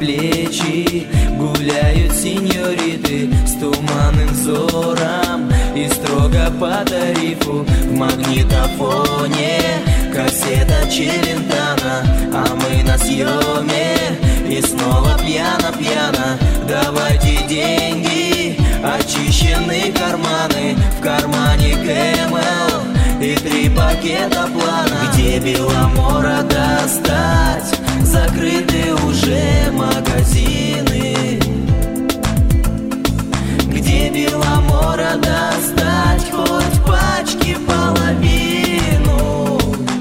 плечи. Гуляют сеньориты с туманным взором и строго по тарифу. В магнитофоне кассета Челентана, а мы на съеме и снова пьяно-пьяно. Давайте деньги, очищены карманы, в кармане КМЛ и 3 пакета плана. Где Беломора достать? Закрыты уже магазины. Где Беломора достать? Хоть пачки половину.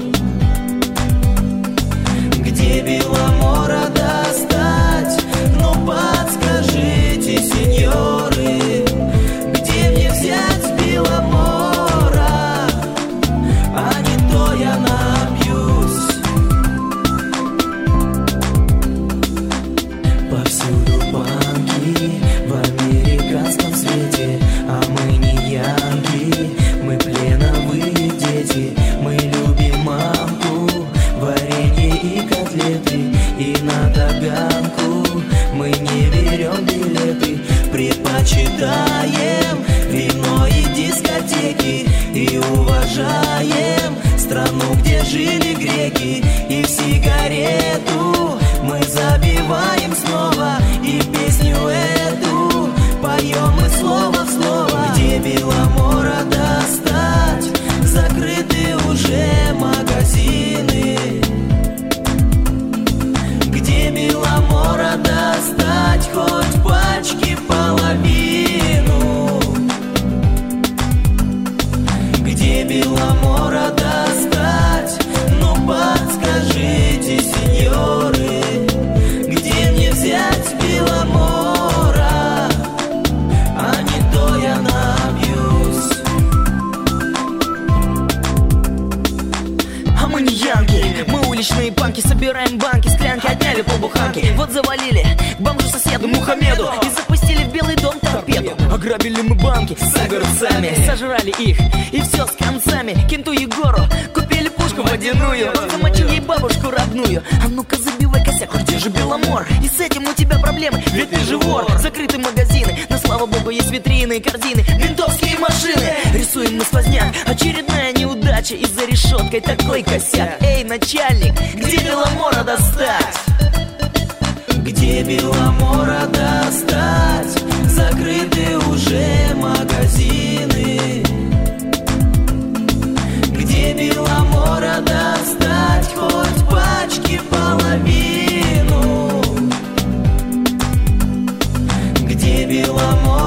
Где Беломора достать? Ну подскажите, сеньоры, где мне взять Беломора? А не то я напьюсь. Повсюду банки в американском свете, а мы не янки, мы пленовые дети. Мы любим мамку, варенье и котлеты, и на таганку мы не берем билеты. Предпочитаем вино и дискотеки, и уважаем страну, где жили греки. И в сигарету мы забиваем снова, и песню эту поем мы слово в слово. Где Беломора достать? Закрыты уже магазины. Где Беломора достать? Хоть пачки половину. Где Беломора достать? Ну подскажите, сеньоры, где мне взять Беломора? А не то я набьюсь. А мы не янки, мы уличные панки. Собираем банки, склянки, отняли полбуханки. Вот завалили к бомжу соседу Мухаммеду и запустили в Белый дом торпеду. Ограбили мы банки с огурцами, сожрали их, и все с концами. Кенту Егору купили пушку водяную, он замочил ей бабушку родную. А ну-ка забивай косяк, где же Беломор? И с этим у тебя проблемы, ведь ты же вор. Закрыты магазины, но слава богу есть витрины и корзины, ментовские машины. Рисуем мы сквозняк, очередная неудача, и за решеткой такой косяк. Эй, начальник, где Беломора достать? Где Беломора достать? Закрыты уже магазины. Где Беломора достать? Хоть пачки половину. Где Беломора